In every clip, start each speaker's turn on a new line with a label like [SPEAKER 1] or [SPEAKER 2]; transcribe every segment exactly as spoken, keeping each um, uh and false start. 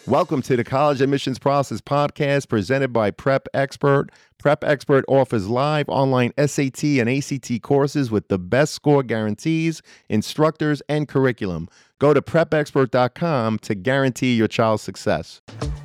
[SPEAKER 1] Welcome to the College Admissions Process Podcast presented by Prep Expert. Prep Expert offers live online S A T and A C T courses with the best score guarantees, instructors, and curriculum. Go to prep expert dot com to guarantee your child's success.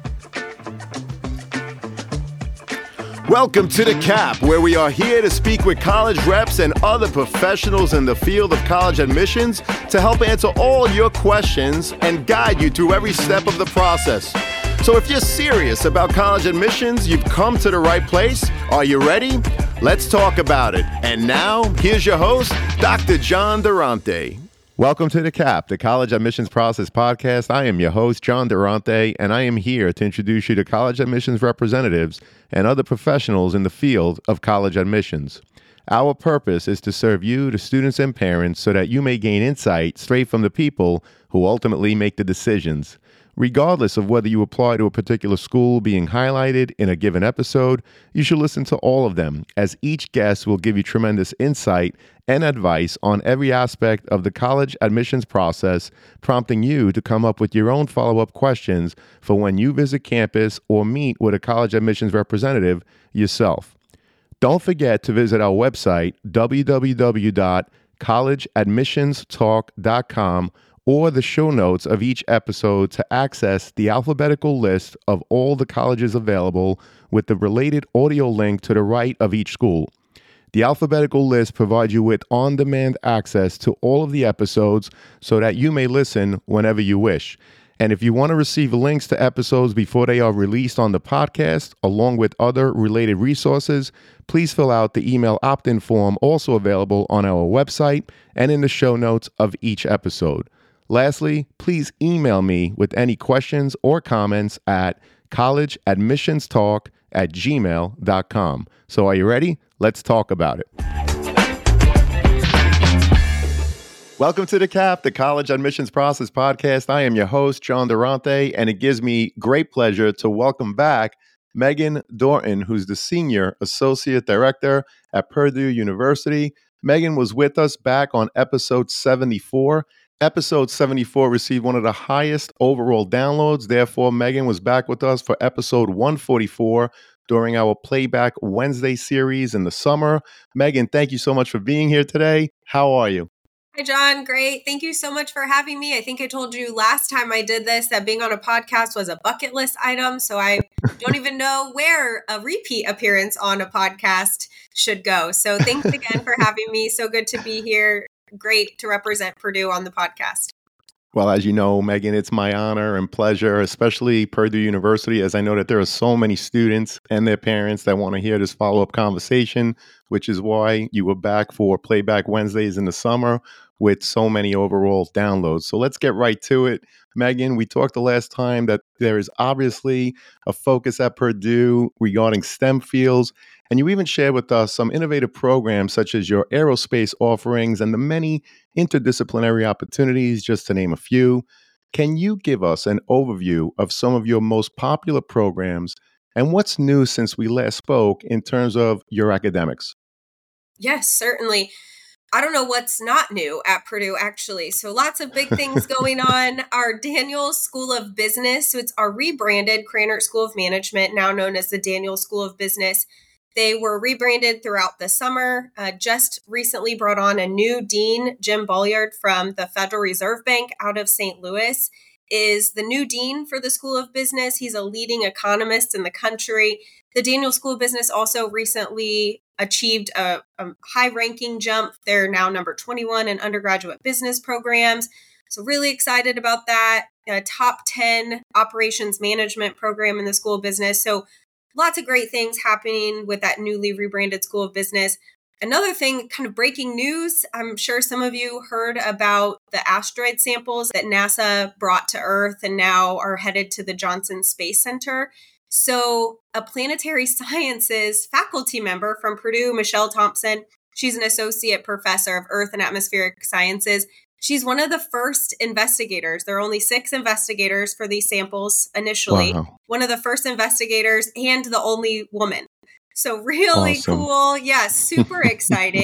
[SPEAKER 1] Welcome to The Cap, where we are here to speak with college reps and other professionals in the field of college admissions to help answer all your questions and guide you through every step of the process. So if you're serious about college admissions, you've come to the right place. Are you ready? Let's talk about it. And now, here's your host, Doctor John Durante. Welcome to The Cap, the College Admissions Process Podcast. I am your host, John Durante, and I am here to introduce you to college admissions representatives and other professionals in the field of college admissions. Our purpose is to serve you, the students and parents, so that you may gain insight straight from the people who ultimately make the decisions. Regardless of whether you apply to a particular school being highlighted in a given episode, you should listen to all of them, as each guest will give you tremendous insight and advice on every aspect of the college admissions process, prompting you to come up with your own follow-up questions for when you visit campus or meet with a college admissions representative yourself. Don't forget to visit our website, w w w dot college admissions talk dot com, or the show notes of each episode to access the alphabetical list of all the colleges available with the related audio link to the right of each school. The alphabetical list provides you with on-demand access to all of the episodes so that you may listen whenever you wish. And if you want to receive links to episodes before they are released on the podcast, along with other related resources, please fill out the email opt-in form also available on our website and in the show notes of each episode. Lastly, please email me with any questions or comments at college admissions talk at gmail dot com. So are you ready? Let's talk about it. Welcome to The Cap, the College Admissions Process Podcast. I am your host, John Durante, and it gives me great pleasure to welcome back Megan Dorton, who's the Senior Associate Director at Purdue University. Megan was with us back on episode seventy-four. Episode seventy-four received one of the highest overall downloads. Therefore, Megan was back with us for episode one forty-four during our Playback Wednesday series in the summer. Megan, thank you so much for being here today. How are you?
[SPEAKER 2] Hi, John. Great. Thank you so much for having me. I think I told you last time I did this that being on a podcast was a bucket list item. So I don't even know where a repeat appearance on a podcast should go. So thanks again for having me. So good to be here. Great to represent Purdue on the podcast.
[SPEAKER 1] Well, as you know, Megan, it's my honor and pleasure, especially Purdue University, as I know that there are so many students and their parents that want to hear this follow-up conversation, which is why you were back for Playback Wednesdays in the summer with so many overall downloads. So let's get right to it. Megan, we talked the last time that there is obviously a focus at Purdue regarding STEM fields, and you even shared with us some innovative programs such as your aerospace offerings and the many interdisciplinary opportunities, just to name a few. Can you give us an overview of some of your most popular programs and what's new since we last spoke in terms of your academics?
[SPEAKER 2] Yes, certainly. I don't know what's not new at Purdue, actually. So lots of big things going on. Our Daniels School of Business, so it's our rebranded Krannert School of Management, now known as the Daniels School of Business. They were rebranded throughout the summer, uh, just recently brought on a new dean, Jim Bolliard from the Federal Reserve Bank out of Saint Louis, is the new dean for the School of Business. He's a leading economist in the country. The Daniels School of Business also recently achieved a, a high-ranking jump. They're now number twenty-one in undergraduate business programs. So really excited about that. A top ten operations management program in the School of Business. So lots of great things happening with that newly rebranded School of Business. Another thing, kind of breaking news, I'm sure some of you heard about the asteroid samples that NASA brought to Earth and now are headed to the Johnson Space Center. So a planetary sciences faculty member from Purdue, Michelle Thompson, she's an associate professor of Earth and Atmospheric Sciences. She's one of the first investigators. There are only six investigators for these samples initially. Wow. One of the first investigators and the only woman. So really
[SPEAKER 1] awesome.
[SPEAKER 2] Cool. Yeah, super exciting.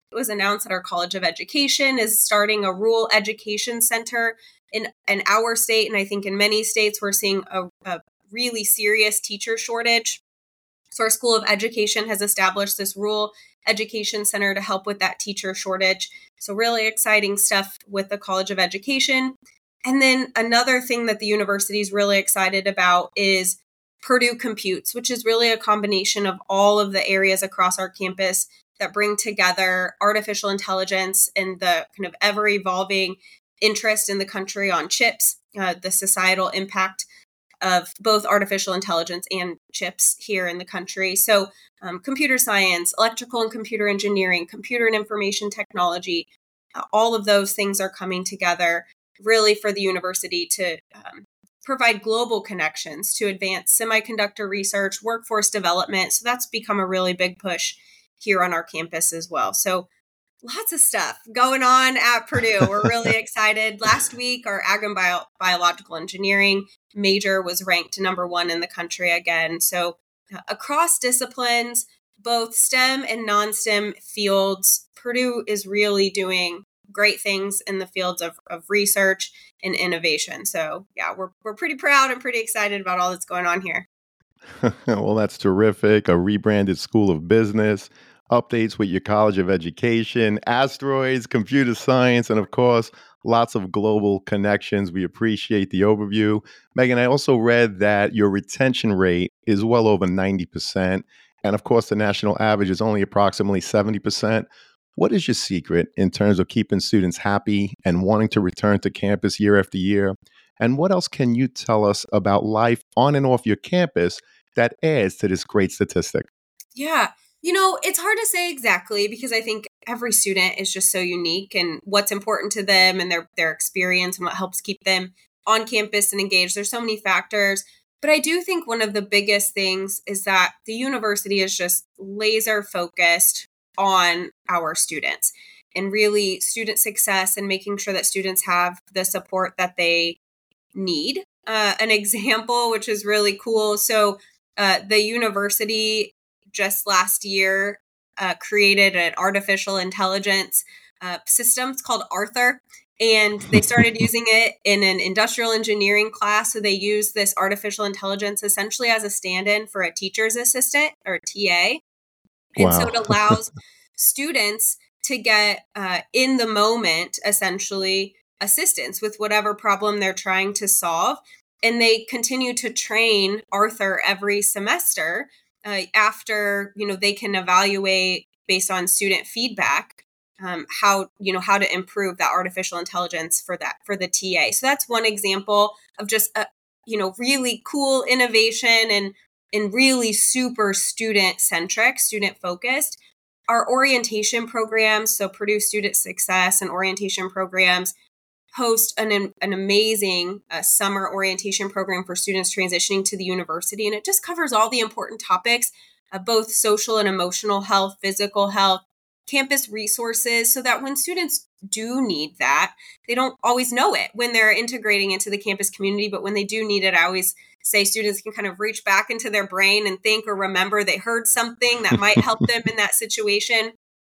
[SPEAKER 2] was announced that our College of Education is starting a rural education center in, in our state. And I think in many states, we're seeing a, a really serious teacher shortage. So our School of Education has established this rural education center to help with that teacher shortage. So really exciting stuff with the College of Education. And then another thing that the university is really excited about is Purdue Computes, which is really a combination of all of the areas across our campus that bring together artificial intelligence and the kind of ever-evolving interest in the country on chips, uh, the societal impact of both artificial intelligence and chips here in the country. So um, computer science, electrical and computer engineering, computer and information technology, uh, all of those things are coming together really for the university to um, provide global connections to advance semiconductor research, workforce development. So that's become a really big push here on our campus as well. So lots of stuff going on at Purdue. We're really excited. Last week, our ag and bio- biological engineering major was ranked number one in the country again. So uh, across disciplines, both STEM and non-STEM fields, Purdue is really doing great things in the fields of, of research and innovation. So yeah, we're we're pretty proud and pretty excited about all that's going on here.
[SPEAKER 1] Well, that's terrific. A rebranded School of Business, updates with your College of Education, asteroids, computer science, and of course, lots of global connections. We appreciate the overview. Megan, I also read that your retention rate is well over ninety percent. And of course, the national average is only approximately seventy percent. What is your secret in terms of keeping students happy and wanting to return to campus year after year? And what else can you tell us about life on and off your campus that adds to this great statistic?
[SPEAKER 2] Yeah. You know, it's hard to say exactly because I think every student is just so unique and what's important to them and their their experience and what helps keep them on campus and engaged. There's so many factors. But I do think one of the biggest things is that the university is just laser focused on our students and really student success and making sure that students have the support that they need. Uh, an example, which is really cool. So uh, the university just last year uh, created an artificial intelligence uh, system. It's called Arthur. And they started using it in an industrial engineering class. So they use this artificial intelligence essentially as a stand-in for a teacher's assistant or a T A. And so
[SPEAKER 1] Wow.
[SPEAKER 2] it allows students to get uh, in the moment, essentially, assistance with whatever problem they're trying to solve. And they continue to train Arthur every semester uh, after, you know, they can evaluate based on student feedback um, how, you know, how to improve that artificial intelligence for that, for the T A. So that's one example of just a, you know, really cool innovation and and really super student centric, student focused. Our orientation programs, so Purdue Student Success and orientation programs, host an, an amazing uh, summer orientation program for students transitioning to the university. And it just covers all the important topics of both social and emotional health, physical health, campus resources, so that when students do need that, they don't always know it when they're integrating into the campus community. But when they do need it, I always say students can kind of reach back into their brain and think or remember they heard something that might help them in that situation.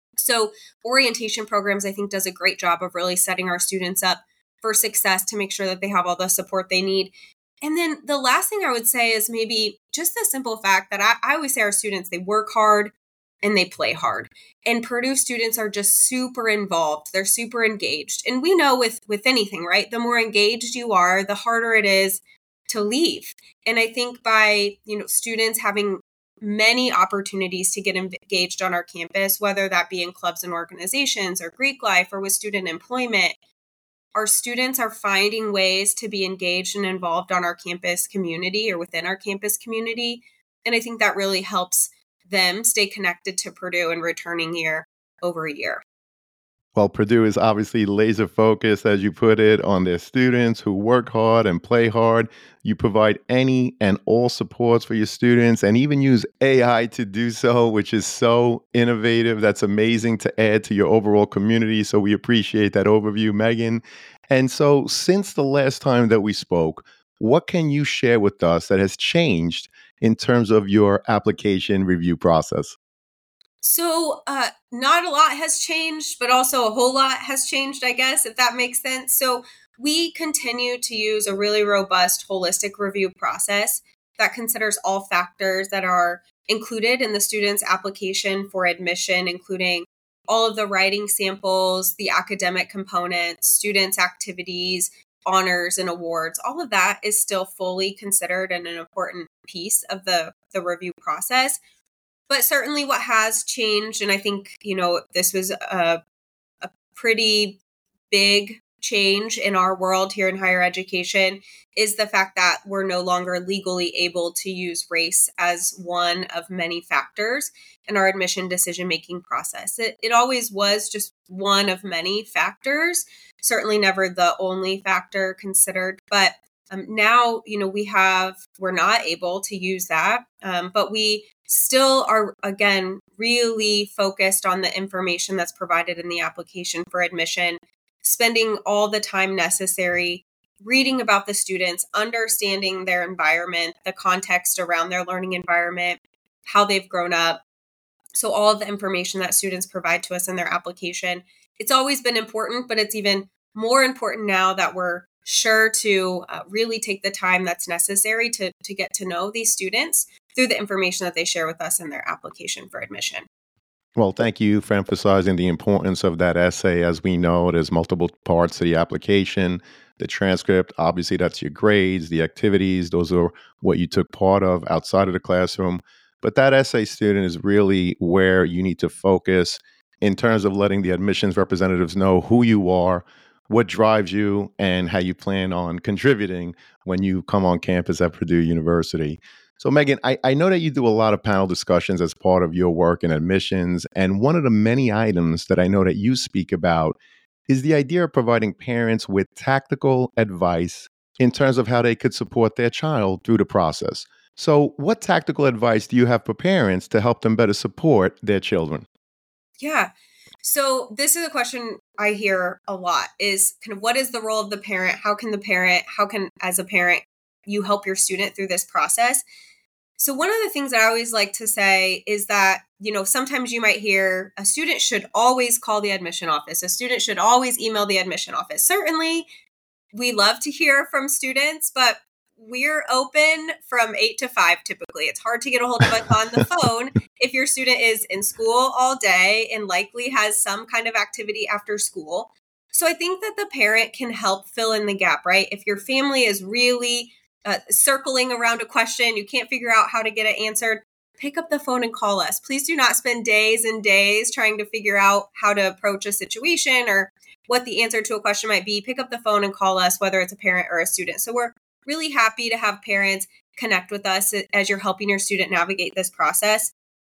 [SPEAKER 2] So orientation programs, I think, does a great job of really setting our students up for success to make sure that they have all the support they need. And then the last thing I would say is maybe just the simple fact that I, I always say our students, they work hard and they play hard. And Purdue students are just super involved. They're super engaged. And we know with, with anything, right? The more engaged you are, the harder it is to leave. And I think by, you know, students having many opportunities to get engaged on our campus, whether that be in clubs and organizations or Greek life or with student employment, our students are finding ways to be engaged and involved on our campus community or within our campus community. And I think that really helps them stay connected to Purdue and returning year over year.
[SPEAKER 1] Well, Purdue is obviously laser focused, as you put it, on their students who work hard and play hard. You provide any and all supports for your students and even use A I to do so, which is so innovative. That's amazing to add to your overall community. So we appreciate that overview, Megan. And so since the last time that we spoke, what can you share with us that has changed in terms of your application review process?
[SPEAKER 2] So, uh, not a lot has changed, but also a whole lot has changed, I guess, if that makes sense. So, we continue to use a really robust holistic review process that considers all factors that are included in the student's application for admission, including all of the writing samples, the academic components, students' activities, honors, and awards. All of that is still fully considered and an important piece of the, the review process. But certainly what has changed, and I think, you know, this was a, a pretty big change in our world here in higher education, is the fact that we're no longer legally able to use race as one of many factors in our admission decision-making process. It, it always was just one of many factors, certainly never the only factor considered, but um, now, you know, we have, we're not able to use that, um, but we still are, again, really focused on the information that's provided in the application for admission, spending all the time necessary reading about the students, understanding their environment, the context around their learning environment, how they've grown up. So all of the information that students provide to us in their application, it's always been important, but it's even more important now that we're sure to uh, really take the time that's necessary to, to get to know these students through the information that they share with us in their application for admission.
[SPEAKER 1] Well, thank you for emphasizing the importance of that essay. As we know, there's multiple parts to the application. The transcript, obviously, that's your grades, the activities, those are what you took part of outside of the classroom. But that essay, student, is really where you need to focus in terms of letting the admissions representatives know who you are, what drives you, and how you plan on contributing when you come on campus at Purdue University. So, Megan, I, I know that you do a lot of panel discussions as part of your work in admissions. And one of the many items that I know that you speak about is the idea of providing parents with tactical advice in terms of how they could support their child through the process. So, what tactical advice do you have for parents to help them better support their children?
[SPEAKER 2] Yeah. So this is a question I hear a lot, is kind of what is the role of the parent? How can the parent, how can, as a parent, you help your student through this process? So one of the things I always like to say is that, you know, sometimes you might hear a student should always call the admission office. A student should always email the admission office. Certainly, we love to hear from students, but we're open from eight to five typically. It's hard to get a hold of us on the phone if your student is in school all day and likely has some kind of activity after school. So I think that the parent can help fill in the gap, right? If your family is really uh, circling around a question, you can't figure out how to get it answered, pick up the phone and call us. Please do not spend days and days trying to figure out how to approach a situation or what the answer to a question might be. Pick up the phone and call us, whether it's a parent or a student. So we're really happy to have parents connect with us as you're helping your student navigate this process.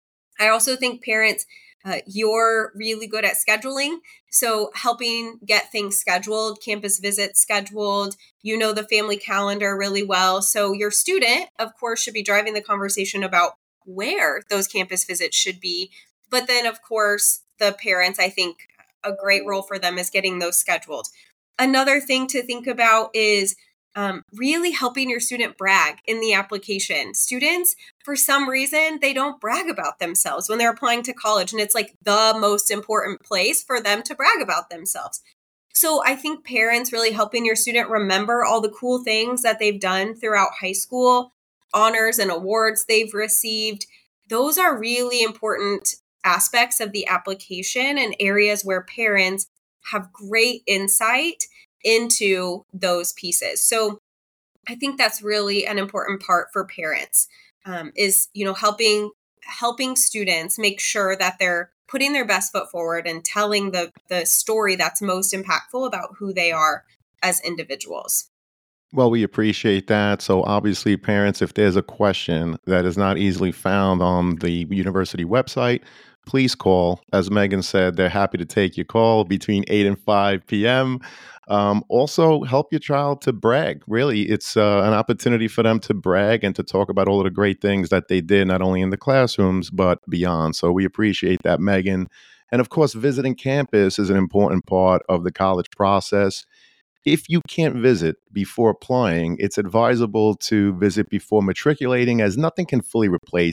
[SPEAKER 2] I also think parents, uh, you're really good at scheduling. So helping get things scheduled, campus visits scheduled, you know the family calendar really well. So your student, of course, should be driving the conversation about where those campus visits should be. But then, of course, the parents, I think a great role for them is getting those scheduled. Another thing to think about is Um, really helping your student brag in the application. Students, for some reason, they don't brag about themselves when they're applying to college, and it's like the most important place for them to brag about themselves. So I think parents really helping your student remember all the cool things that they've done throughout high school, honors and awards they've received. Those are really important aspects of the application and areas where parents have great insight into those pieces. So I think that's really an important part for parents, um, is, you know, helping helping students make sure that they're putting their best foot forward and telling the the story that's most impactful about who they are as individuals.
[SPEAKER 1] Well, we appreciate that. So, obviously, parents, if there's a question that is not easily found on the university website, please call. As Megan said, they're happy to take your call between eight and five p.m. Um, also, help your child to brag. Really, it's uh, an opportunity for them to brag and to talk about all of the great things that they did, not only in the classrooms, but beyond. So, we appreciate that, Megan. And of course, visiting campus is an important part of the college process. If you can't visit before applying, it's advisable to visit before matriculating, as nothing can fully replace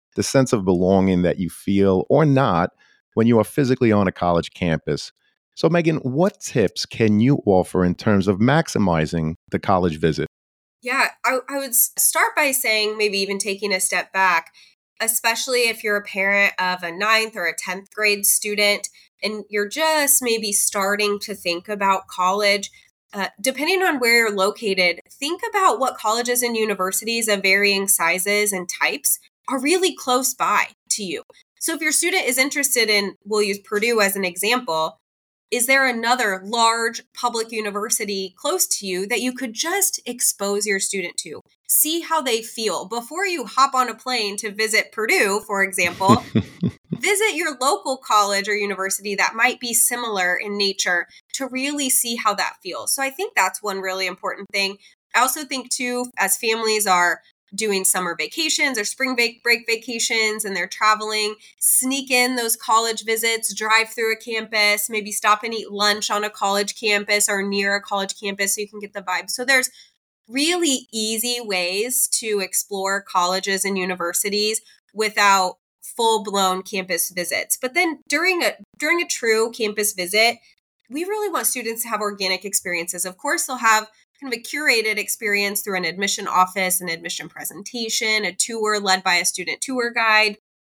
[SPEAKER 3] the sense of belonging that you feel or not when you are physically on a college campus. So, Megan, what tips can you offer in terms of maximizing the college visit?
[SPEAKER 2] Yeah, I, I would start by saying maybe even taking a step back, especially if you're a parent of a ninth or a tenth grade student and you're just maybe starting to think about college. Uh, depending on where you're located, think about what colleges and universities of varying sizes and types are really close by to you. So if your student is interested in, we'll use Purdue as an example, is there another large public university close to you that you could just expose your student to? See how they feel before you hop on a plane to visit Purdue, for example. Visit your local college or university that might be similar in nature to really see how that feels. So I think that's one really important thing. I also think too, as families are doing summer vacations or spring break vacations and they're traveling, sneak in those college visits, drive through a campus, maybe stop and eat lunch on a college campus or near a college campus so you can get the vibe. So there's really easy ways to explore colleges and universities without full-blown campus visits. But then during a during a true campus visit, we really want students to have organic experiences. Of course, they'll have kind of a curated experience through an admission office, an admission presentation, a tour led by a student tour guide.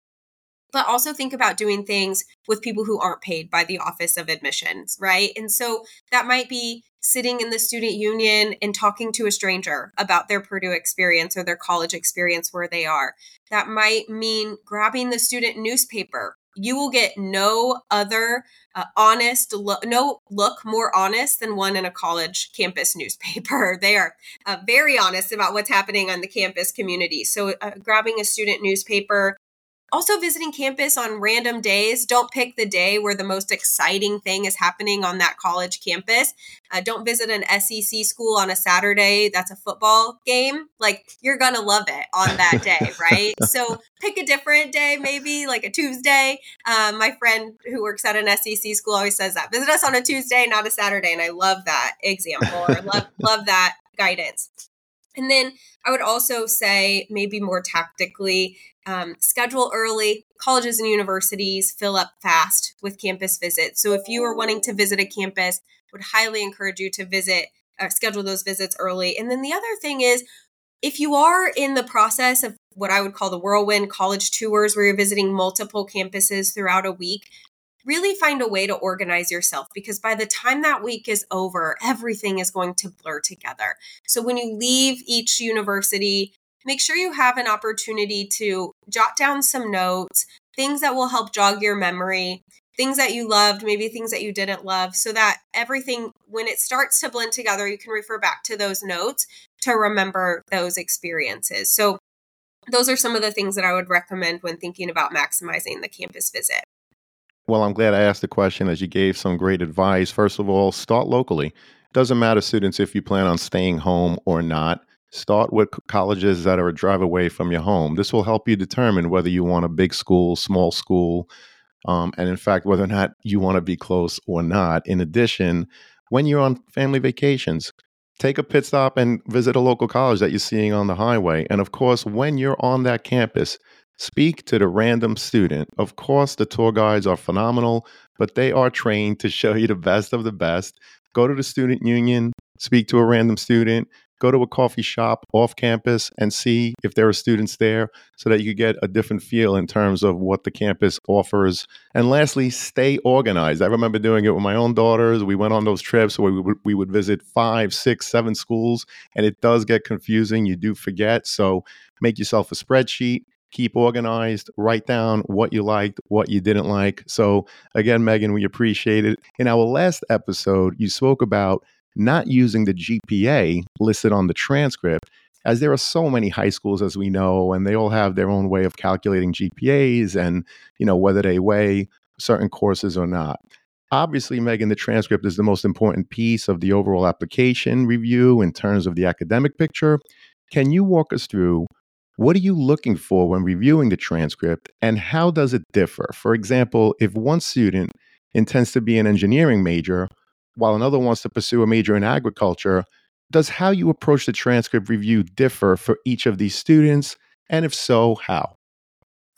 [SPEAKER 2] But also think about doing things with people who aren't paid by the Office of Admissions, right? And so that might be sitting in the student union and talking to a stranger about their Purdue experience or their college experience where they are. That might mean grabbing the student newspaper. You will get no other uh, honest, lo- no look more honest than one in a college campus newspaper. They are uh, very honest about what's happening on the campus community. So uh, grabbing a student newspaper. Also visiting campus on random days. Don't pick the day where the most exciting thing is happening on that college campus. Uh, don't visit an S E C school on a Saturday that's a football game. Like, you're going to love it on that day, right? So pick a different day, maybe like a Tuesday. Um, my friend who works at an S E C school always says that. Visit us on a Tuesday, not a Saturday. And I love that example or love, love that guidance. And then I would also say, maybe more tactically, um, schedule early. Colleges and universities fill up fast with campus visits. So if you are wanting to visit a campus, I would highly encourage you to visit, uh, schedule those visits early. And then the other thing is, if you are in the process of what I would call the whirlwind college tours, where you're visiting multiple campuses throughout a week, really find a way to organize yourself, because by the time that week is over, everything is going to blur together. So when you leave each university, make sure you have an opportunity to jot down some notes, things that will help jog your memory, things that you loved, maybe things that you didn't love, so that everything, when it starts to blend together, you can refer back to those notes to remember those experiences. So those are some of the things that I would recommend when thinking about maximizing the campus visit.
[SPEAKER 3] Well, I'm glad I asked the question, as you gave some great advice. First of all, start locally. Doesn't matter, students, if you plan on staying home or not. Start with colleges that are a drive away from your home. This will help you determine whether you want a big school, small school, um, and in fact, whether or not you want to be close or not. In addition, when you're on family vacations, take a pit stop and visit a local college that you're seeing on the highway. And of course, when you're on that campus, speak to the random student. Of course, the tour guides are phenomenal, but they are trained to show you the best of the best. Go to the student union, speak to a random student, go to a coffee shop off campus and see if there are students there, so that you get a different feel in terms of what the campus offers. And lastly, stay organized. I remember doing it with my own daughters. We went on those trips where we would, we would visit five, six, seven schools, and it does get confusing. You do forget. So make yourself a spreadsheet. Keep organized, write down what you liked, what you didn't like. So again, Megan, we appreciate it. In our last episode, you spoke about not using the G P A listed on the transcript, as there are so many high schools, as we know, and they all have their own way of calculating G P As and, you know, whether they weigh certain courses or not. Obviously, Megan, the transcript is the most important piece of the overall application review in terms of the academic picture. Can you walk us through, what are you looking for when reviewing the transcript, and how does it differ? For example, if one student intends to be an engineering major, while another wants to pursue a major in agriculture, does how you approach the transcript review differ for each of these students? And if so, how?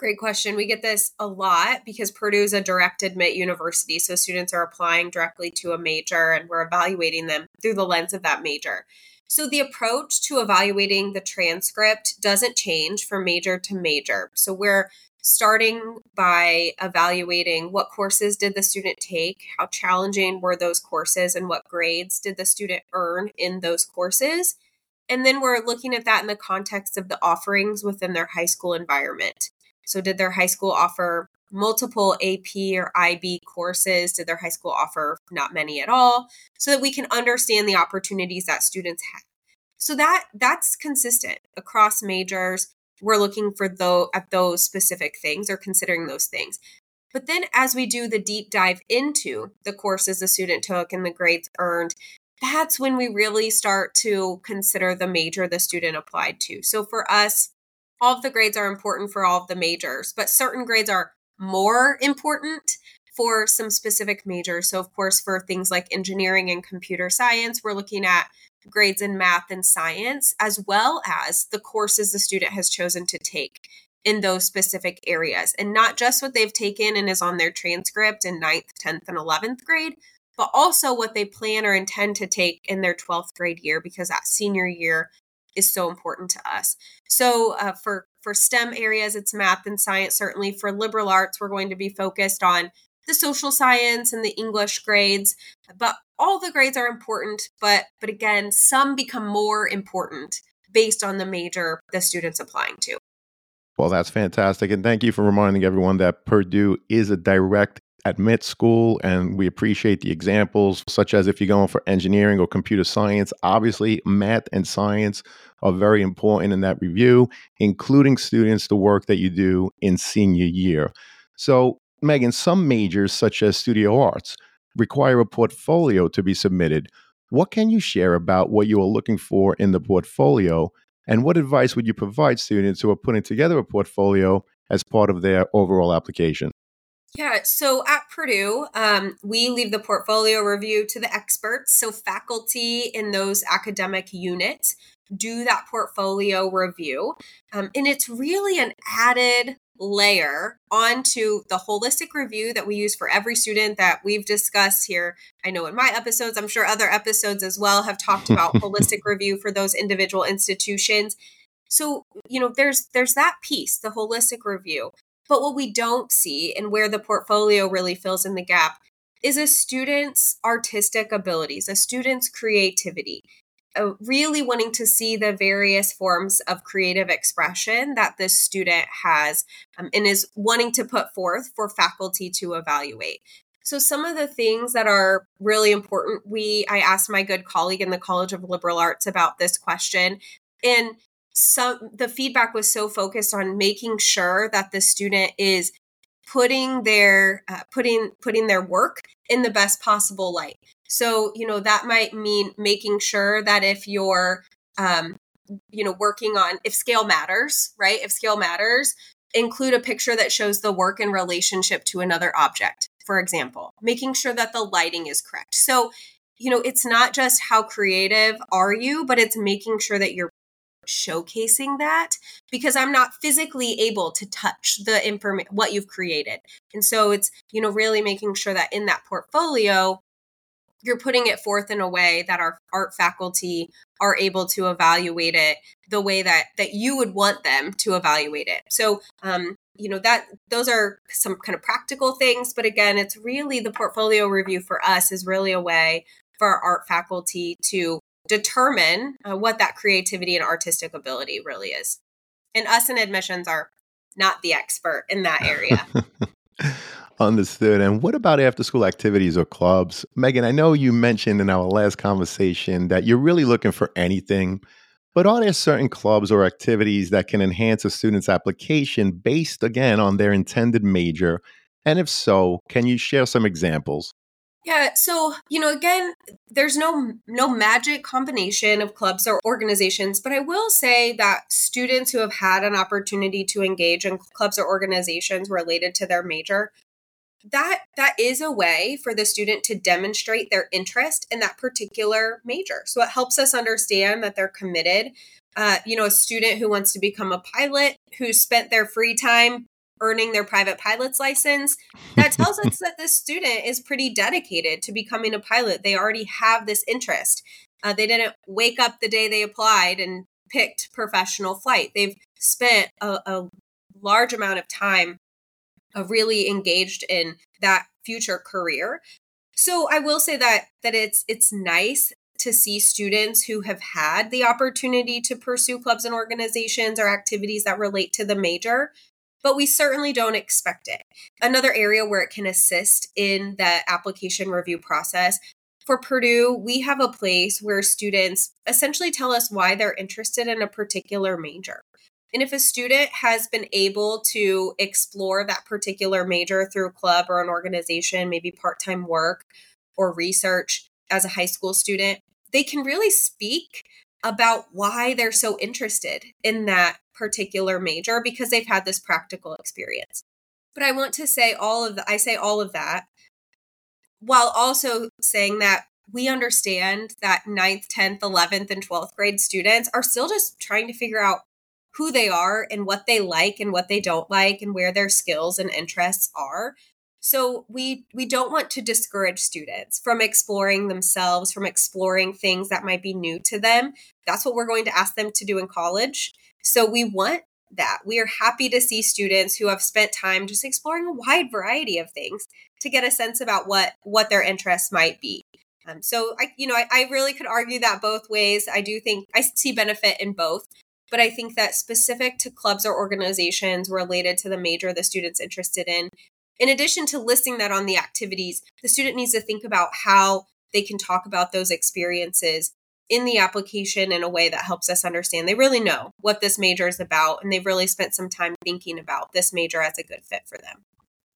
[SPEAKER 2] Great question. We get this a lot because Purdue is a direct admit university. So students are applying directly to a major and we're evaluating them through the lens of that major. So the approach to evaluating the transcript doesn't change from major to major. So we're starting by evaluating what courses did the student take, how challenging were those courses, and what grades did the student earn in those courses. And then we're looking at that in the context of the offerings within their high school environment. So did their high school offer multiple A P or I B courses? Did their high school offer not many at all? So that we can understand the opportunities that students have. So that that's consistent across majors. We're looking for those at those specific things or considering those things. But then as we do the deep dive into the courses the student took and the grades earned, that's when we really start to consider the major the student applied to. So for us, all of the grades are important for all of the majors, but certain grades are more important for some specific majors. So of course, for things like engineering and computer science, we're looking at grades in math and science, as well as the courses the student has chosen to take in those specific areas. And not just what they've taken and is on their transcript in ninth, tenth, and eleventh grade, but also what they plan or intend to take in their twelfth grade year, because that senior year is so important to us. So uh, for, for STEM areas, it's math and science. Certainly for liberal arts, we're going to be focused on the social science and the English grades, but all the grades are important. But, but again, some become more important based on the major the student's applying to.
[SPEAKER 3] Well, that's fantastic. And thank you for reminding everyone that Purdue is a direct admit school, and we appreciate the examples, such as if you're going for engineering or computer science. Obviously, math and science are very important in that review, including students, the work that you do in senior year. So, Megan, some majors, such as studio arts, require a portfolio to be submitted. What can you share about what you are looking for in the portfolio, and what advice would you provide students who are putting together a portfolio as part of their overall application?
[SPEAKER 2] Yeah, so at Purdue, um, we leave the portfolio review to the experts. So faculty in those academic units do that portfolio review. Um, and it's really an added layer onto the holistic review that we use for every student that we've discussed here. I know in my episodes, I'm sure other episodes as well have talked about holistic review for those individual institutions. So, you know, there's there's that piece, the holistic review. But what we don't see, and where the portfolio really fills in the gap, is a student's artistic abilities, a student's creativity, uh, really wanting to see the various forms of creative expression that this student has um, and is wanting to put forth for faculty to evaluate. So some of the things that are really important, we I asked my good colleague in the College of Liberal Arts about this question, and So the feedback was so focused on making sure that the student is putting their uh, putting putting their work in the best possible light. So, you know, that might mean making sure that if you're um, you know, working on if scale matters, right? If scale matters, include a picture that shows the work in relationship to another object, for example, making sure that the lighting is correct. So, you know, it's not just how creative are you, but it's making sure that you're showcasing that, because I'm not physically able to touch the information, what you've created. And so it's, you know, really making sure that in that portfolio, you're putting it forth in a way that our art faculty are able to evaluate it the way that, that you would want them to evaluate it. So, um, you know, that those are some kind of practical things. But again, it's really the portfolio review for us is really a way for our art faculty to determine uh, what that creativity and artistic ability really is. And us in admissions are not the expert in that area.
[SPEAKER 3] Understood. And what about after school activities or clubs? Megan, I know you mentioned in our last conversation that you're really looking for anything, but are there certain clubs or activities that can enhance a student's application based, again, on their intended major? And if so, can you share some examples?
[SPEAKER 2] Yeah, so, you know, again, there's no no magic combination of clubs or organizations, but I will say that students who have had an opportunity to engage in clubs or organizations related to their major, that that is a way for the student to demonstrate their interest in that particular major. So it helps us understand that they're committed. Uh, you know, a student who wants to become a pilot, who spent their free time earning their private pilot's license, that tells us that this student is pretty dedicated to becoming a pilot. They already have this interest. Uh, they didn't wake up the day they applied and picked professional flight. They've spent a, a large amount of time uh, really engaged in that future career. So I will say that that it's it's nice to see students who have had the opportunity to pursue clubs and organizations or activities that relate to the major, but we certainly don't expect it. Another area where it can assist in the application review process, for Purdue, we have a place where students essentially tell us why they're interested in a particular major. And if a student has been able to explore that particular major through a club or an organization, maybe part-time work or research as a high school student, they can really speak about why they're so interested in that particular major because they've had this practical experience. But I want to say all of the, I say all of that while also saying that we understand that ninth, tenth, eleventh, and twelfth grade students are still just trying to figure out who they are and what they like and what they don't like and where their skills and interests are. So we we don't want to discourage students from exploring themselves, from exploring things that might be new to them. That's what we're going to ask them to do in college. So we want that. We are happy to see students who have spent time just exploring a wide variety of things to get a sense about what what their interests might be. Um, so I, you know, I, I really could argue that both ways. I do think I see benefit in both. But I think that specific to clubs or organizations related to the major the student's interested in, in addition to listing that on the activities, the student needs to think about how they can talk about those experiences in the application in a way that helps us understand they really know what this major is about and they've really spent some time thinking about this major as a good fit for them.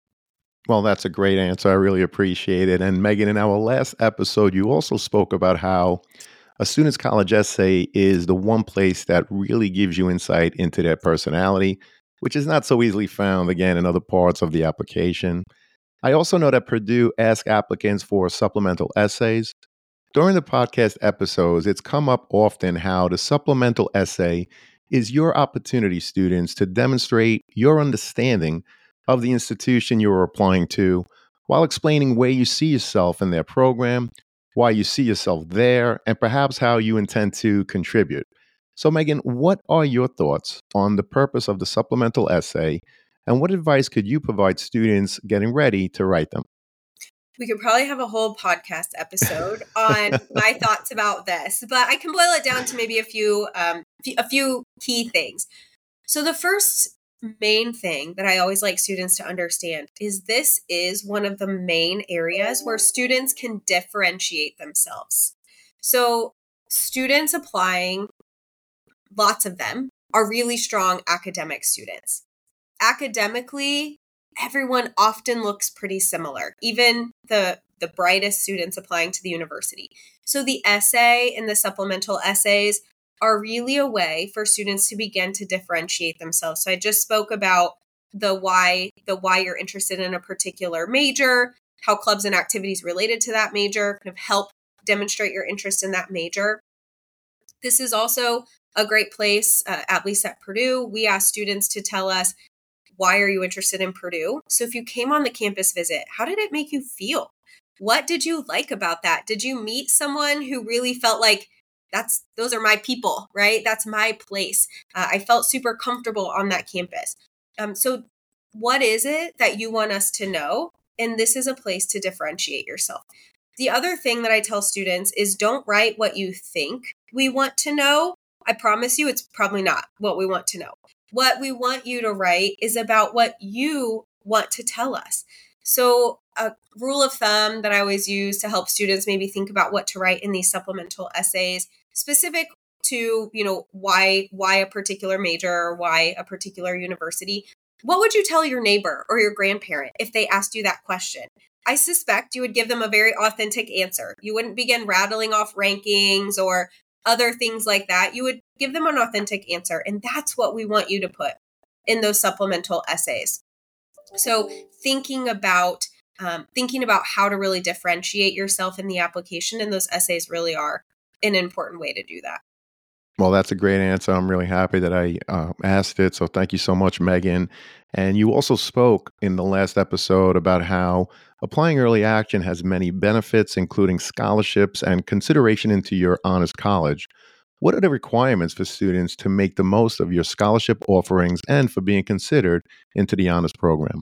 [SPEAKER 3] Well, that's a great answer. I really appreciate it. And Megan, in our last episode, you also spoke about how a student's college essay is the one place that really gives you insight into their personality, which is not so easily found, again, in other parts of the application. I also know that Purdue asks applicants for supplemental essays. During the podcast episodes, it's come up often how the supplemental essay is your opportunity, students, to demonstrate your understanding of the institution you're applying to while explaining where you see yourself in their program, why you see yourself there, and perhaps how you intend to contribute. So, Megan, what are your thoughts on the purpose of the supplemental essay, and what advice could you provide students getting ready to write them?
[SPEAKER 2] We could probably have a whole podcast episode on my thoughts about this, but I can boil it down to maybe a few, um, a few key things. So the first main thing that I always like students to understand is this is one of the main areas where students can differentiate themselves. So students applying, lots of them, are really strong academic students. Academically, everyone often looks pretty similar, even the, the brightest students applying to the university. So the essay and the supplemental essays are really a way for students to begin to differentiate themselves. So I just spoke about the why, the why you're interested in a particular major, how clubs and activities related to that major kind of help demonstrate your interest in that major. This is also a great place, uh, at least at Purdue. We ask students to tell us, why are you interested in Purdue? So if you came on the campus visit, how did it make you feel? What did you like about that? Did you meet someone who really felt like that's those are my people, right? That's my place. Uh, I felt super comfortable on that campus. Um, so what is it that you want us to know? And this is a place to differentiate yourself. The other thing that I tell students is don't write what you think we want to know. I promise you it's probably not what we want to know. What we want you to write is about what you want to tell us. So a rule of thumb that I always use to help students maybe think about what to write in these supplemental essays, specific to, you know, why why a particular major or why a particular university. What would you tell your neighbor or your grandparent if they asked you that question? I suspect you would give them a very authentic answer. You wouldn't begin rattling off rankings or other things like that. You would give them an authentic answer. And that's what we want you to put in those supplemental essays. So thinking about um, thinking about how to really differentiate yourself in the application, and those essays really are an important way to do that.
[SPEAKER 3] Well, that's a great answer. I'm really happy that I uh, asked it. So thank you so much, Megan. And you also spoke in the last episode about how applying early action has many benefits, including scholarships and consideration into your honors college. What are the requirements for students to make the most of your scholarship offerings and for being considered into the honors program?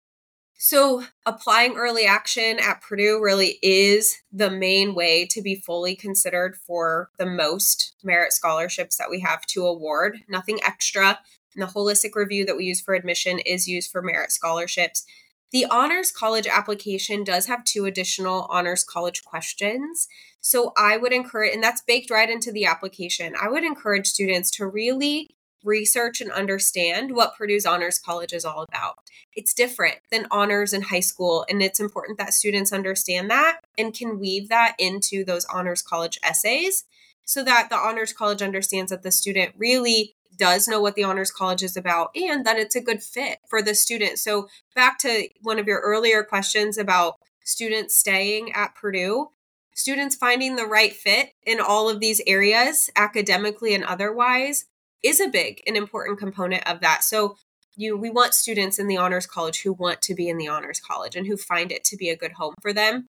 [SPEAKER 2] So, applying early action at Purdue really is the main way to be fully considered for the most merit scholarships that we have to award. Nothing extra. And the holistic review that we use for admission is used for merit scholarships. The Honors College application does have two additional Honors College questions. So, I would encourage, and that's baked right into the application, I would encourage students to really research and understand what Purdue's Honors College is all about. It's different than honors in high school, and it's important that students understand that and can weave that into those Honors College essays so that the Honors College understands that the student really does know what the Honors College is about and that it's a good fit for the student. So back to one of your earlier questions about students staying at Purdue, students finding the right fit in all of these areas, academically and otherwise, is a big and important component of that. So you, we want students in the Honors College who want to be in the Honors College and who find it to be a good home for them.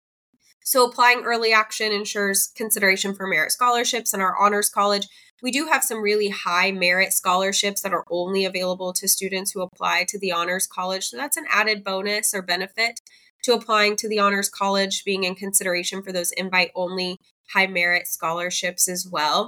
[SPEAKER 2] So applying early action ensures consideration for merit scholarships in our Honors College. We do have some really high merit scholarships that are only available to students who apply to the Honors College. So that's an added bonus or benefit to applying to the Honors College, being in consideration for those invite-only high merit scholarships as well.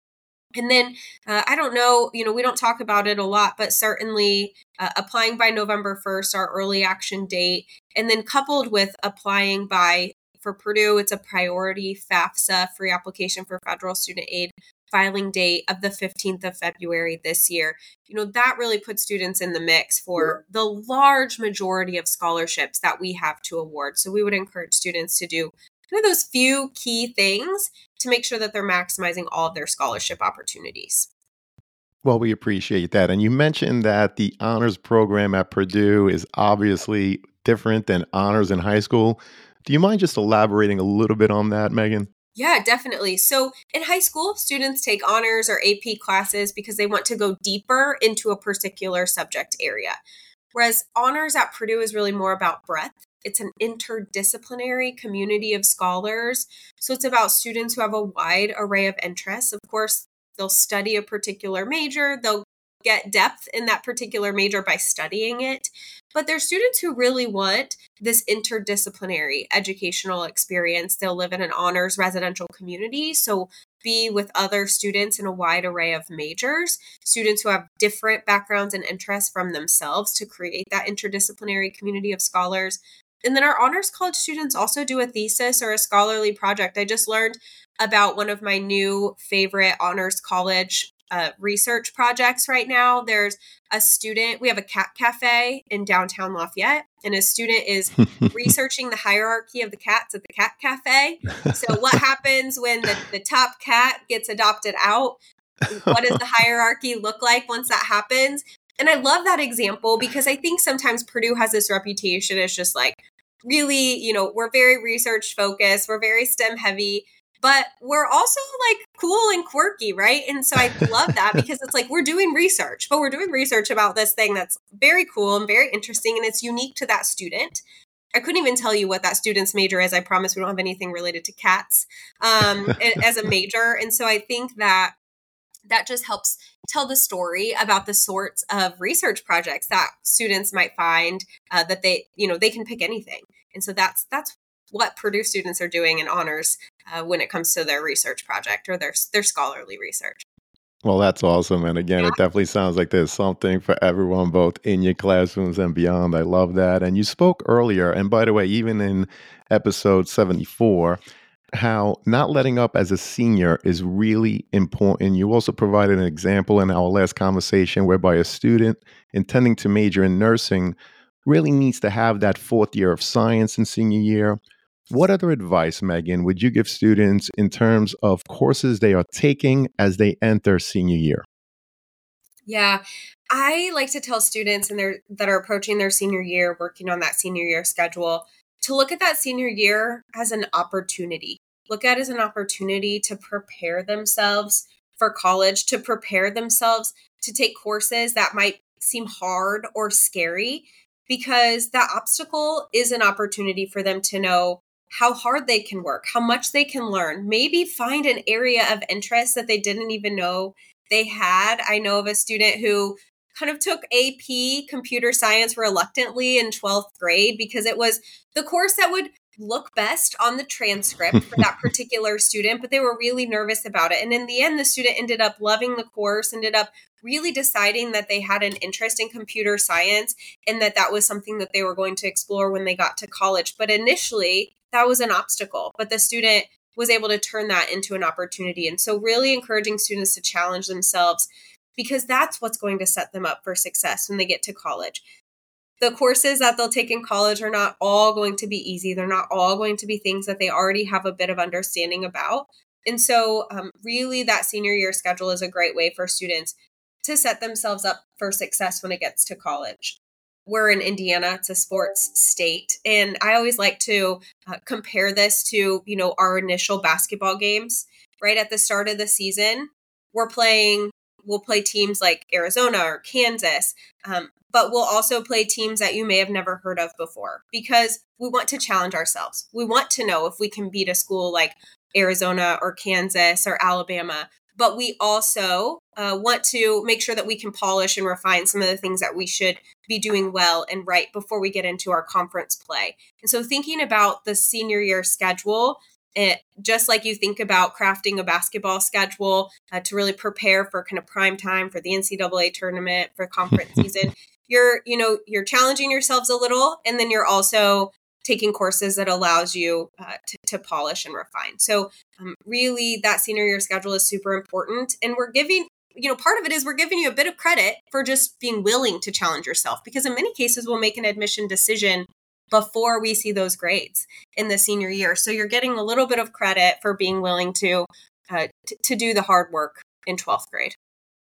[SPEAKER 2] And then, uh, I don't know, you know, we don't talk about it a lot, but certainly uh, applying by November first, our early action date, and then coupled with applying by, for Purdue, it's a priority FAFSA, free application for federal student aid, filing date of the fifteenth of February this year. You know, that really puts students in the mix for the large majority of scholarships that we have to award. So we would encourage students to do kind of those few key things to make sure that they're maximizing all of their scholarship opportunities.
[SPEAKER 3] Well, we appreciate that. And you mentioned that the honors program at Purdue is obviously different than honors in high school. Do you mind just elaborating a little bit on that, Megan?
[SPEAKER 2] Yeah, definitely. So in high school, students take honors or A P classes because they want to go deeper into a particular subject area. Whereas honors at Purdue is really more about breadth. It's an interdisciplinary community of scholars. So it's about students who have a wide array of interests. Of course, they'll study a particular major. They'll get depth in that particular major by studying it. But they're students who really want this interdisciplinary educational experience. They'll live in an honors residential community. So be with other students in a wide array of majors, students who have different backgrounds and interests from themselves to create that interdisciplinary community of scholars. And then our Honors College students also do a thesis or a scholarly project. I just learned about one of my new favorite Honors College uh, research projects right now. There's a student, we have a cat cafe in downtown Lafayette, and a student is researching the hierarchy of the cats at the cat cafe. So what happens when the, the top cat gets adopted out? What does the hierarchy look like once that happens? And I love that example because I think sometimes Purdue has this reputation as just like, really, you know, we're very research focused, we're very STEM heavy, but we're also like cool and quirky, right? And so I love that because it's like we're doing research, but we're doing research about this thing that's very cool and very interesting, and it's unique to that student. I couldn't even tell you what that student's major is. I promise we don't have anything related to cats um, as a major. And so I think that that just helps tell the story about the sorts of research projects that students might find uh, that they, you know, they can pick anything. And so that's that's what Purdue students are doing in honors uh, when it comes to their research project or their their scholarly research.
[SPEAKER 3] Well, that's awesome. And again,
[SPEAKER 2] Yeah.
[SPEAKER 3] it definitely sounds like there's something for everyone, both in your classrooms and beyond. I love that. And you spoke earlier, and by the way, even in episode seventy-four, how not letting up as a senior is really important. You also provided an example in our last conversation whereby a student intending to major in nursing really needs to have that fourth year of science in senior year. What other advice, Megan, would you give students in terms of courses they are taking as they enter senior year?
[SPEAKER 2] Yeah, I like to tell students and they're, that are approaching their senior year, working on that senior year schedule, to look at that senior year as an opportunity. Look at it as an opportunity to prepare themselves for college to prepare themselves to take courses that might seem hard or scary, because that obstacle is an opportunity for them to know how hard they can work, how much they can learn, maybe find an area of interest that they didn't even know they had. I know of a student who kind of took A P computer science reluctantly in twelfth grade because it was the course that would look best on the transcript for that particular student, but they were really nervous about it. And in the end, the student ended up loving the course, ended up really deciding that they had an interest in computer science and that that was something that they were going to explore when they got to college. But initially, that was an obstacle, but the student was able to turn that into an opportunity. And so really encouraging students to challenge themselves, because that's what's going to set them up for success when they get to college. The courses that they'll take in college are not all going to be easy. They're not all going to be things that they already have a bit of understanding about. And so um, really that senior year schedule is a great way for students to set themselves up for success when it gets to college. We're in Indiana, it's a sports state. And I always like to uh, compare this to, you know, our initial basketball games. Right at the start of the season, we're playing, we'll play teams like Arizona or Kansas, um, but we'll also play teams that you may have never heard of before, because we want to challenge ourselves. We want to know if we can beat a school like Arizona or Kansas or Alabama, but we also uh, want to make sure that we can polish and refine some of the things that we should be doing well and right before we get into our conference play. And so thinking about the senior year schedule, it, just like you think about crafting a basketball schedule uh, to really prepare for kind of prime time for the N C double A tournament, for conference season, you're, you know, you're challenging yourselves a little, and then you're also taking courses that allows you uh, to, to polish and refine. So um, really that senior year schedule is super important. And we're giving, you know, part of it is we're giving you a bit of credit for just being willing to challenge yourself, because in many cases we'll make an admission decision before we see those grades in the senior year. So you're getting a little bit of credit for being willing to, uh, t- to do the hard work in twelfth grade.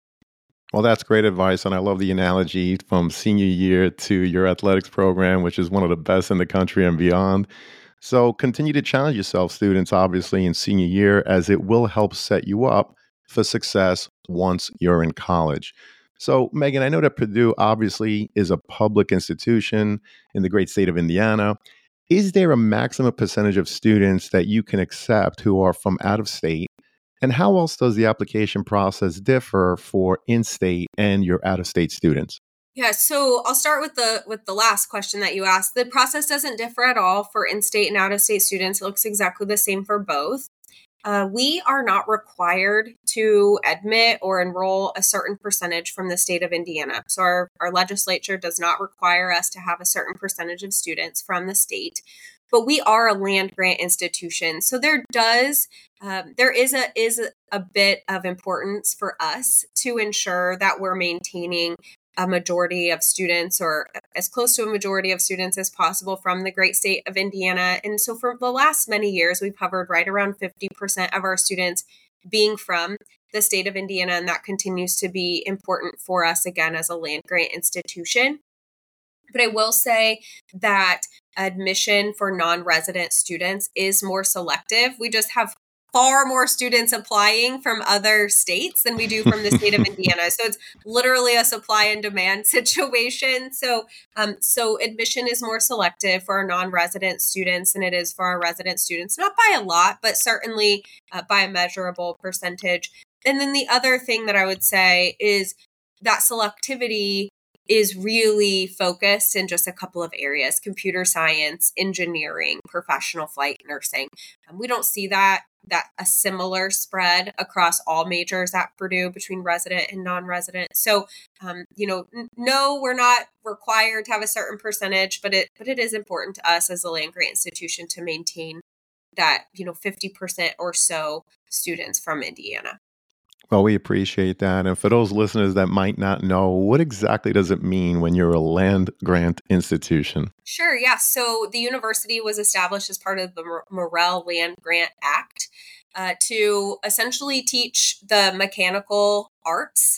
[SPEAKER 3] Well, that's great advice. And I love the analogy from senior year to your athletics program, which is one of the best in the country and beyond. So continue to challenge yourself, students, obviously, in senior year, as it will help set you up for success once you're in college. So, Megan, I know that Purdue obviously is a public institution in the great state of Indiana. Is there a maximum percentage of students that you can accept who are from out of state? And how else does the application process differ for in-state and your out-of-state students?
[SPEAKER 2] Yeah, so I'll start with the with the last question that you asked. The process doesn't differ at all for in-state and out-of-state students. It looks exactly the same for both. Uh, we are not required to admit or enroll a certain percentage from the state of Indiana. So our, our legislature does not require us to have a certain percentage of students from the state. But we are a land grant institution, so there does um, there is a is a, a bit of importance for us to ensure that we're maintaining a majority of students, or as close to a majority of students as possible, from the great state of Indiana. And so for the last many years, we've hovered right around fifty percent of our students being from the state of Indiana, and that continues to be important for us, again, as a land grant institution. But I will say that admission for non-resident students is more selective. We just have far more students applying from other states than we do from the state of Indiana. So it's literally a supply and demand situation. So, um, so admission is more selective for our non-resident students than it is for our resident students, not by a lot, but certainly uh, by a measurable percentage. And then the other thing that I would say is that selectivity is really focused in just a couple of areas: computer science, engineering, professional flight nursing. Um, we don't see that that a similar spread across all majors at Purdue between resident and non-resident. So, um, you know, n- no, we're not required to have a certain percentage, but it but it is important to us as a land grant institution to maintain that, you know, fifty percent or so students from Indiana.
[SPEAKER 3] Well, we appreciate that. And for those listeners that might not know, what exactly does it mean when you're a land grant institution?
[SPEAKER 2] Sure, yeah. So the university was established as part of the Mor- Morrell Land Grant Act uh, to essentially teach the mechanical arts.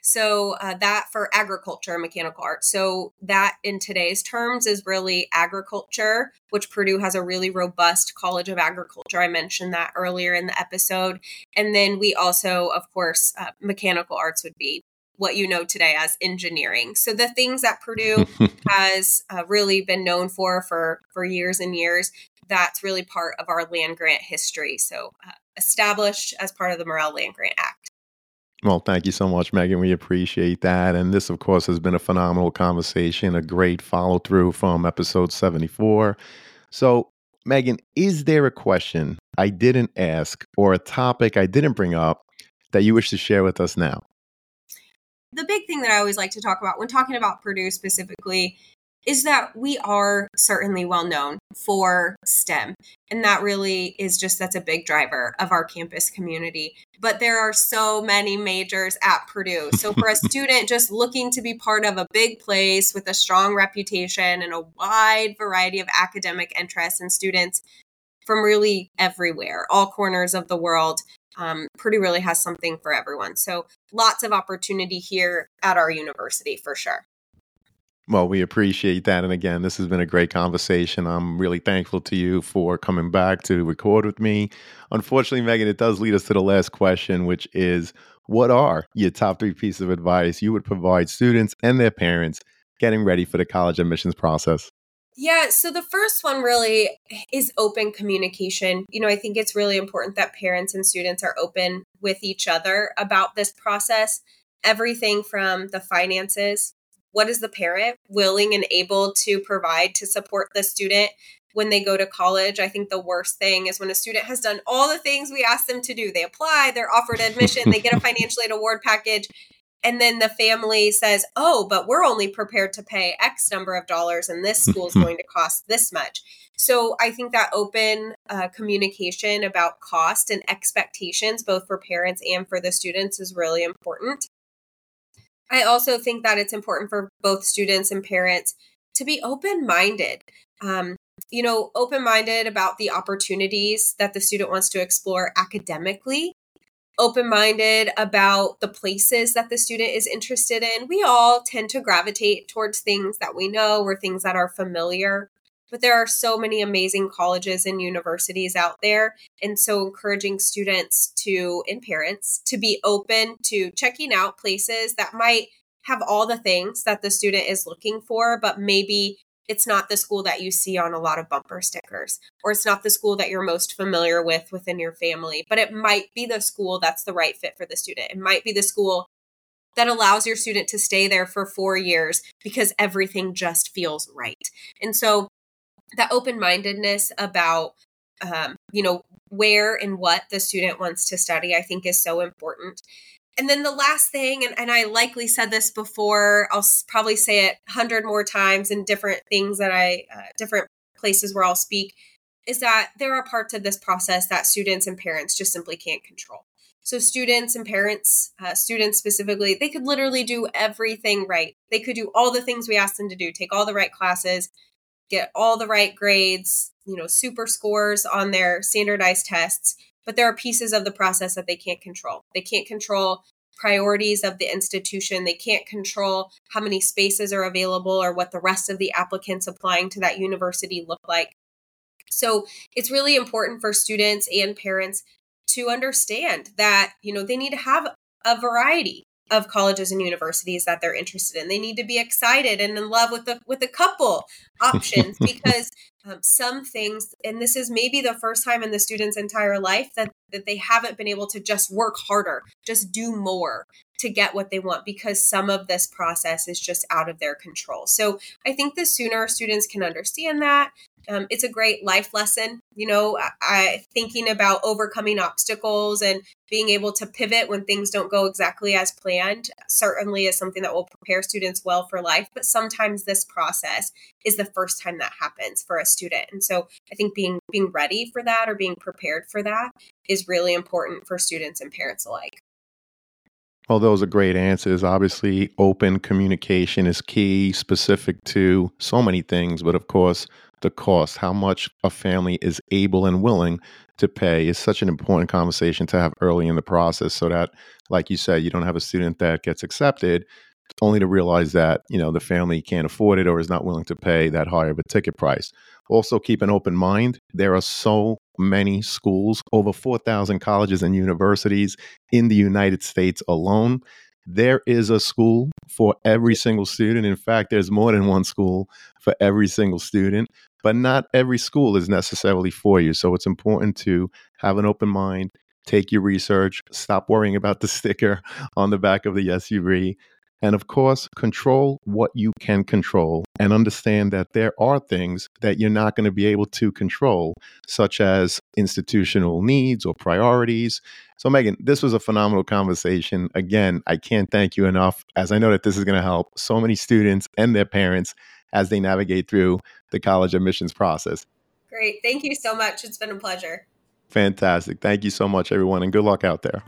[SPEAKER 2] So uh, that for agriculture, mechanical arts. So that in today's terms is really agriculture, which Purdue has a really robust College of Agriculture. I mentioned that earlier in the episode. And then we also, of course, uh, mechanical arts would be what you know today as engineering. So the things that Purdue has uh, really been known for, for for years and years, that's really part of our land grant history. So uh, established as part of the Morrell Land Grant Act.
[SPEAKER 3] Well, thank you so much, Megan. We appreciate that. And this, of course, has been a phenomenal conversation, a great follow through from episode seventy-four. So, Megan, is there a question I didn't ask or a topic I didn't bring up that you wish to share with us now?
[SPEAKER 2] The big thing that I always like to talk about when talking about Purdue specifically is that we are certainly well known for STEM. And that really is just, that's a big driver of our campus community. But there are so many majors at Purdue. So for a student just looking to be part of a big place with a strong reputation and a wide variety of academic interests and students from really everywhere, all corners of the world, um, Purdue really has something for everyone. So lots of opportunity here at our university for sure.
[SPEAKER 3] Well, we appreciate that. And again, this has been a great conversation. I'm really thankful to you for coming back to record with me. Unfortunately, Megan, it does lead us to the last question, which is, what are your top three pieces of advice you would provide students and their parents getting ready for the college admissions process?
[SPEAKER 2] Yeah, so the first one really is open communication. You know, I think it's really important that parents and students are open with each other about this process. Everything from the finances. What is the parent willing and able to provide to support the student when they go to college? I think the worst thing is when a student has done all the things we ask them to do. They apply, they're offered admission, they get a financial aid award package, and then the family says, oh, but we're only prepared to pay X number of dollars and this school is going to cost this much. So I think that open uh, communication about cost and expectations, both for parents and for the students, is really important. I also think that it's important for both students and parents to be open-minded. Um, you know, open-minded about the opportunities that the student wants to explore academically, open-minded about the places that the student is interested in. We all tend to gravitate towards things that we know or things that are familiar, but there are so many amazing colleges and universities out there. And so encouraging students to, and parents, to be open to checking out places that might have all the things that the student is looking for, but maybe it's not the school that you see on a lot of bumper stickers, or it's not the school that you're most familiar with within your family, but it might be the school that's the right fit for the student. It might be the school that allows your student to stay there for four years because everything just feels right. And so that open-mindedness about, um, you know, where and what the student wants to study, I think is so important. And then the last thing, and, and I likely said this before, I'll probably say it a hundred more times in different things that I, uh, different places where I'll speak, is that there are parts of this process that students and parents just simply can't control. So students and parents, uh, students specifically, they could literally do everything right. They could do all the things we ask them to do, take all the right classes, get all the right grades, you know, super scores on their standardized tests. But there are pieces of the process that they can't control. They can't control priorities of the institution. They can't control how many spaces are available or what the rest of the applicants applying to that university look like. So it's really important for students and parents to understand that, you know, they need to have a variety of colleges and universities that they're interested in. They need to be excited and in love with the with a couple options because um, some things, and this is maybe the first time in the student's entire life that, that they haven't been able to just work harder, just do more to get what they want because some of this process is just out of their control. So I think the sooner students can understand that, Um, it's a great life lesson, you know, I, I thinking about overcoming obstacles and being able to pivot when things don't go exactly as planned certainly is something that will prepare students well for life. But sometimes this process is the first time that happens for a student. And so I think being being ready for that or being prepared for that is really important for students and parents alike.
[SPEAKER 3] Well, those are great answers. Obviously, open communication is key, specific to so many things, but of course, the cost, how much a family is able and willing to pay is such an important conversation to have early in the process so that, like you said, you don't have a student that gets accepted only to realize that, you know, the family can't afford it or is not willing to pay that high of a ticket price. Also, keep an open mind. There are so many schools, over four thousand colleges and universities in the United States alone. There is a school for every single student. In fact, there's more than one school for every single student, but not every school is necessarily for you. So it's important to have an open mind, take your research, stop worrying about the sticker on the back of the S U V. And of course, control what you can control and understand that there are things that you're not going to be able to control, such as institutional needs or priorities. So, Megan, this was a phenomenal conversation. Again, I can't thank you enough, as I know that this is going to help so many students and their parents as they navigate through the college admissions process.
[SPEAKER 2] Great. Thank you so much. It's been a pleasure.
[SPEAKER 3] Fantastic. Thank you so much, everyone, and good luck out there.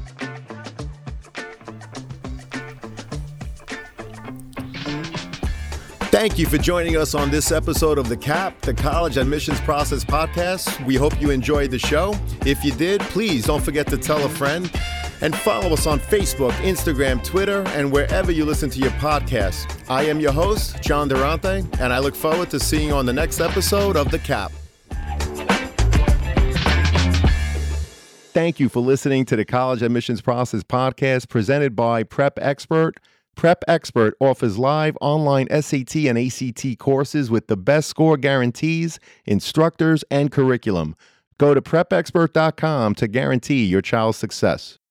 [SPEAKER 1] Thank you for joining us on this episode of The C A P, the College Admissions Process Podcast. We hope you enjoyed the show. If you did, please don't forget to tell a friend and follow us on Facebook, Instagram, Twitter, and wherever you listen to your podcasts. I am your host, John Durante, and I look forward to seeing you on the next episode of The C A P.
[SPEAKER 3] Thank you for listening to the College Admissions Process Podcast presented by Prep Expert. Prep Expert offers live online S A T and A C T courses with the best score guarantees, instructors, and curriculum. Go to prep expert dot com to guarantee your child's success.